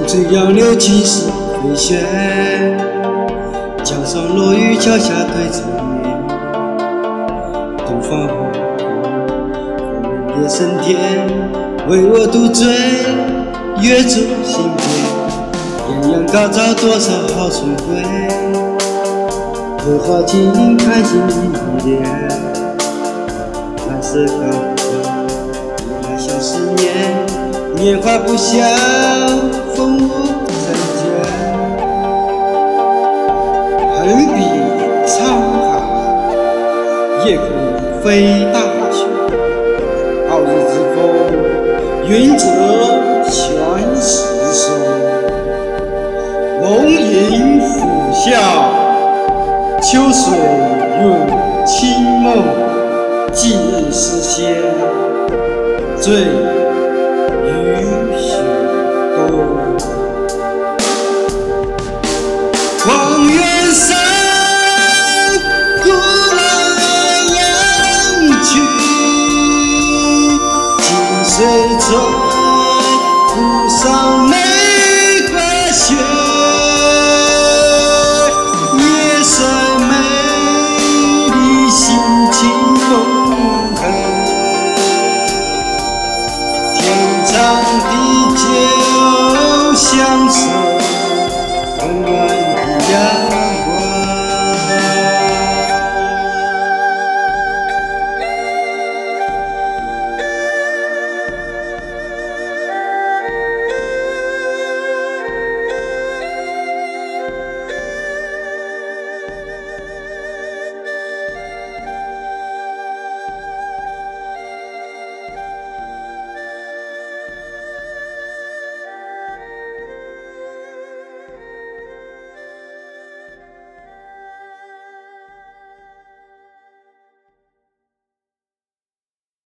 水杨柳青石飞雪，江上落雨脚下对着你。东方红红夜深天，为我独醉，月中心间，艳阳高照多少好春晖。荷花轻盈看心一点，蓝色高楼依然像思念，年华不消，风物成茧。横笔沧海，夜空飞大雪。傲日之风，云遮全世收。龙吟虎啸，秋水润清梦。既日实现，醉雨雪冬。望远山，古来扬去，金水村，湖上梅花雪。夜色美丽，心情丰沛，天长地久，相守。